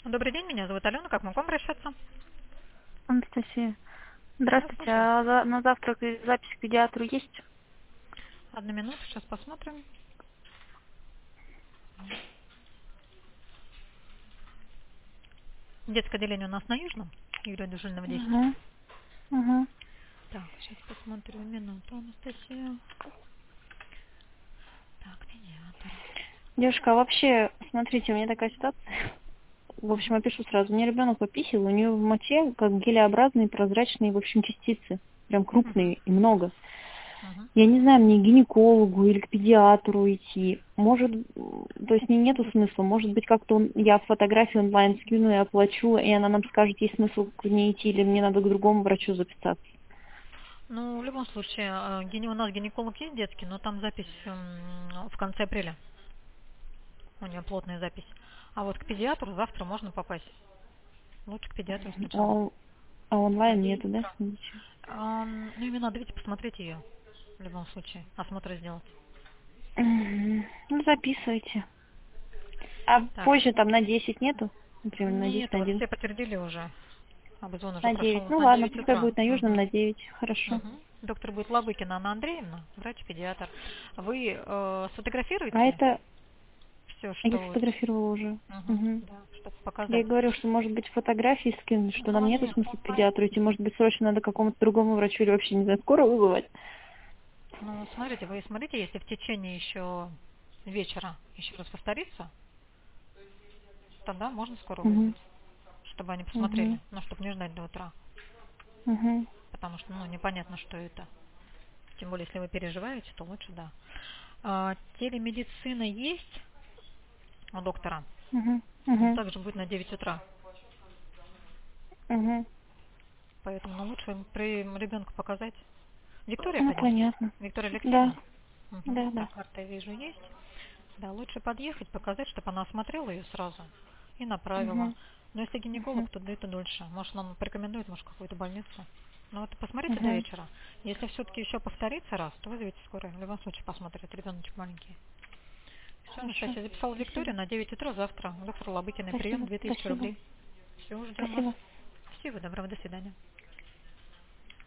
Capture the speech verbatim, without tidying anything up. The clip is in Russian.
Добрый день, меня зовут Алена. Как могу вам обращаться? Анастасия. Да, Здравствуйте. слушаю. А за- на завтрак и запись к педиатру есть? Одну минуту, сейчас посмотрим. Детское отделение у нас на Южном, Юрия Дужильного, десять. Угу. Угу. Так, сейчас посмотрю. Минуту, Анастасия. Так, педиатр. Девушка, а вообще, смотрите, у меня такая ситуация. В общем, опишу сразу. У меня ребенок пописил, у нее в моче как гелеобразные прозрачные, в общем, частицы. Прям Угу. крупные и много. Угу. Я не знаю, мне к гинекологу или к педиатру идти. Может, м, то есть мне нету смысла. Может быть, как-то он- я фотографию онлайн скину и оплачу, и она нам скажет, есть смысл к ней идти, или мне надо к другому врачу записаться. Ну, в любом случае, э, гине- у нас гинеколог есть детский, но там запись м, в конце апреля. У нее плотная запись. А вот к педиатру завтра можно попасть. Лучше к педиатру А, сначала. он- а На онлайн девять нету, да? утра. Ам, ну, именно давайте посмотреть ее. В любом случае. Осмотр сделать. Мгм. Ну, записывайте. А Так, позже там на десять нету? Например, на десять, нет, на вот все одиннадцать? подтвердили уже. Обзвон уже На прошел девять. Ну на ладно, девять пускай утра. будет на Южном Мгм. на девять. Хорошо. Мгм. Доктор будет Лабыкина Анна Андреевна, врач-педиатр. Вы э, А сфотографируете это все, я что вот, сфотографировала уже. мгм, Мгм. да, чтобы Я ей показать. говорю, что может быть фотографии скинуть, что нам Ну, нету нет, смысла к педиатру идти. Может быть, срочно надо к какому-то другому врачу или вообще, не знаю, скоро вызывать. ну, смотрите, вы смотрите, если в течение еще вечера еще раз повторится, тогда можно скоро Угу. вызвать, чтобы они Угу. посмотрели, ну, чтобы не ждать до утра, Угу. потому что, ну, непонятно, что это. Тем более, если вы переживаете, то лучше, да. А, телемедицина есть у доктора. Угу. Он Угу. также будет на девять утра. Угу. Поэтому ну, лучше при ребенку показать. Виктория, Ну, конечно. понятно. Виктория Да. Алексеевна. Мгм. Да, да. Так, карта я вижу есть. Да, лучше подъехать, показать, чтобы она осмотрела ее сразу и направила. Угу. Но если Угу. гинеколог, то да это дольше. Может, нам порекомендует, может, какую-то больницу. Ну вот посмотрите до Угу. вечера. Если все-таки еще повторится раз, то вызовите скорую. В любом случае посмотрит, ребеночек маленький. Все, Хорошо. Настасья записала Викторию Спасибо. на девять утра завтра. Доктор Лобыкиной прием Спасибо. две тысячи Спасибо. рублей. Все, ждем вас. Спасибо. Всего доброго, до свидания.